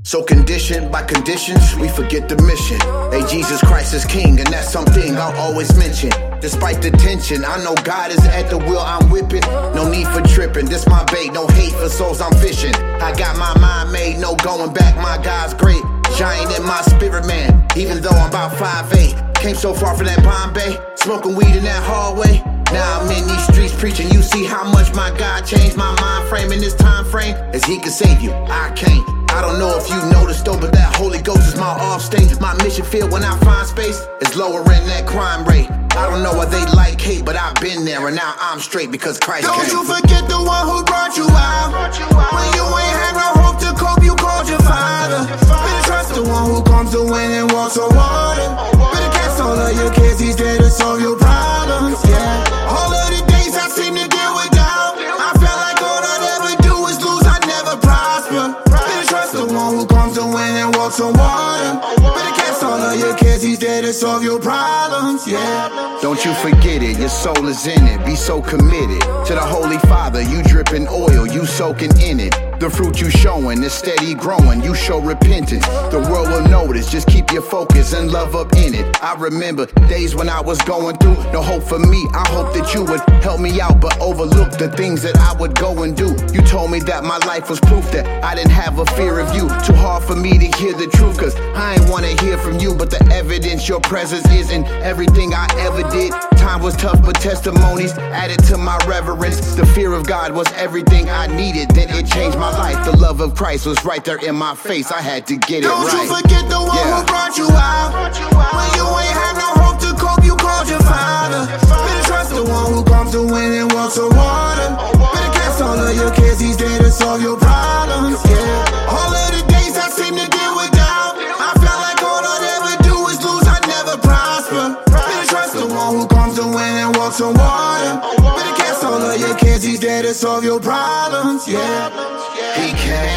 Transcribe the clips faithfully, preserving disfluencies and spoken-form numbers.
So conditioned by conditions, we forget the mission. Hey, Jesus Christ is king, and that's something I'll always mention. Despite the tension, I know God is at the wheel I'm whipping. No need for tripping, this my bait, no hate for souls I'm fishing. I got my mind made, no going back, my God's great. Giant in my spirit, man, even though I'm about five eight. Came so far from that Bombay, smoking weed in that hallway. Now I'm in these streets preaching, you see how much my God changed my mind frame in this time frame. As he can save you, I can't. I don't know if you noticed though, but that Holy Ghost is my off state. My mission field when I find space is lowering that crime rate. I don't know why they like hate, but I've been there and now I'm straight because Christ Don't came. you forget the one who brought you out. When you ain't had no hope to cope, you called your father. Better trust the one who comes to win and walks on water. Better cast all of your kids, he's there to solve your problems, yeah. All of the days I seem to deal with doubt, I felt like all I'd ever do is lose, I'd never prosper. Better trust the one who comes to win and walks on water. Better cast all of your kids, he's there to solve your problems, yeah. Don't you forget it, your soul is in it. Be so committed to the Holy Father. You dripping oil, you soaking in it. The fruit you showing is steady growing. You show repentance, the world will notice. Just keep your focus and love up in it. I remember days when I was going through no hope for me. I hope that you would help me out, but overlook the things that I would go and do. You told me that my life was proof that I didn't have a fear of you. Too hard for me to hear the truth, cause I ain't wanna hear from you. But the evidence, your presence is in everything I ever did. Time was tough, but testimonies added to my reverence. The fear of God was everything I needed. Then it changed my life. The love of Christ was right there in my face. I had to get it Don't right. Don't you forget the one yeah. who brought you out. When you ain't had no hope to cope, you called your father. Better trust the one who comes to win and walks on water. Better cast all of your kids, he's there to solve your problems, yeah. All of the days I seem to deal with doubt, I felt like all I'd ever do is lose, I'd never prosper. Better trust the one who comes to win and walks on water. Better cast all of your kids, he's there to solve your problems, yeah. He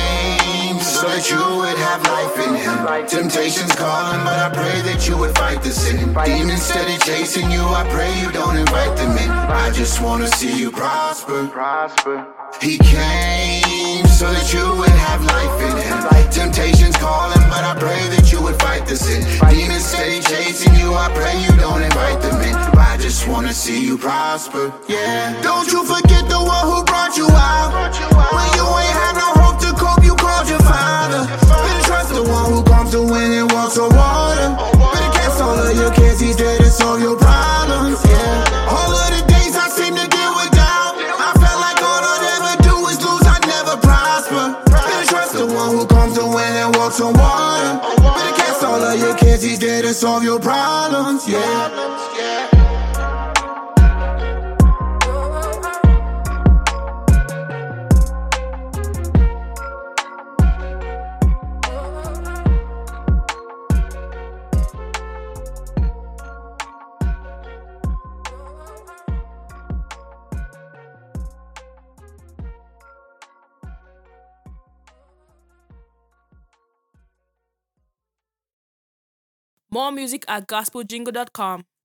came so that you would have life in him. Temptation's calling, but I pray that you would fight the sin. Demons steady chasing you, I pray you don't invite them in. I just wanna see you prosper. He came so that you would have life in him. Temptation's calling, but I pray that you would fight the sin. Demons steady chasing you, I pray you don't invite them in. I just wanna see you prosper, yeah. Don't you forget the one who brought you out. When you ain't had no hope to cope, you called your father. Better trust the one who comes to win and walks on water. Better cast all of your kids, he's there to solve your problems, yeah. All of the days I seem to deal with doubt, I felt like all I'd ever do is lose, I'd never prosper. Better trust the one who comes to win and walks on water. Better cast all of your kids, he's there to solve your problems, yeah. More music at gospel jingle dot com.